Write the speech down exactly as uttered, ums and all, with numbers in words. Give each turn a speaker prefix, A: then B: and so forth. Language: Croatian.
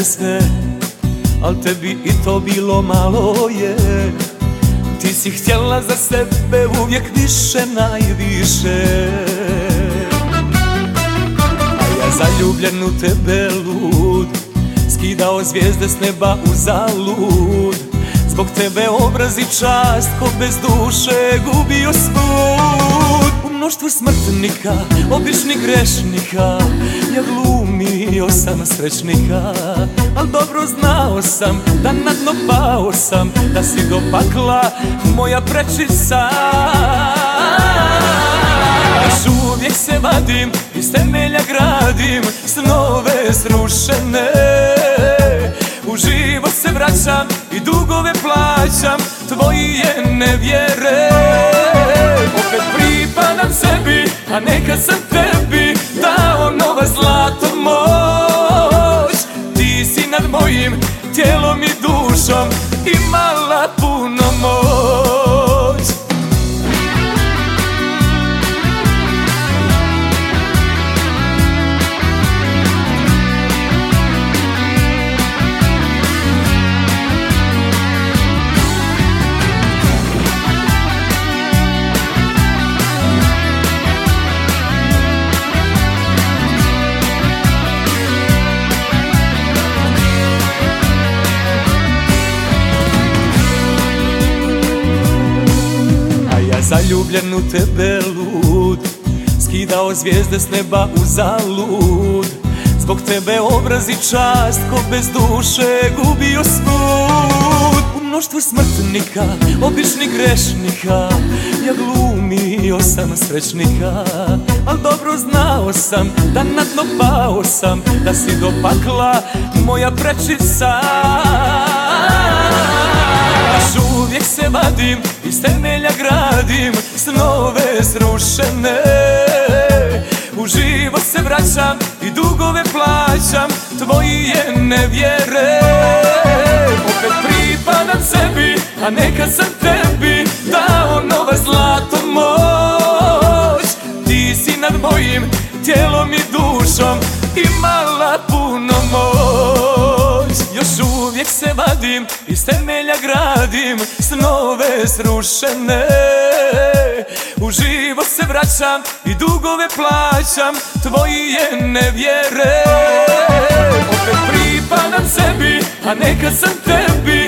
A: je sve, al tebi i to bilo malo je. Ti si htjela za sebe uvijek više, najviše, a ja zaljubljen u tebe lud, skidao zvijezde s neba u zalud. Zbog tebe obraz i čast ko bez duše gubio svud. U mnoštvu smrtnika, običnih grešnika, ja glumio sam srećnika. Al dobro znao sam da na dno pao sam, da si do pakla moja prečica. Još uvijek se vadim, iz temelja gradim snove srušene. U život se vraćam i dugove plaćam tvoje nevjere. Opet pripadam sebi, a nekad sam tebi dao nova zlato moć. Ti si nad mojim tijelom i dušom imala puno moć. Zaljubljen u tebe lud, skidao zvijezde s neba u zalud. Zbog tebe obraz i čast ko bez duše gubio svud. U mnoštvu smrtnika, običnih grešnika, ja glumio sam srećnika. Al dobro znao sam da na dno pao sam, da si do pakla moja prečica. Još uvijek se vadim, iz temelja gradim snove srušene. U život se vraćam i dugove plaćam tvoje nevjere. Opet pripadam sebi, a nekad sam tebi dao nova zlato moć. Ti si nad mojim tijelom i dušom imala puno moć. Još uvijek se vadim, iz temelja gradim snove srušene. U život se vraćam i dugove plaćam tvoje nevjere. Opet pripadam sebi, a nekad sam tebi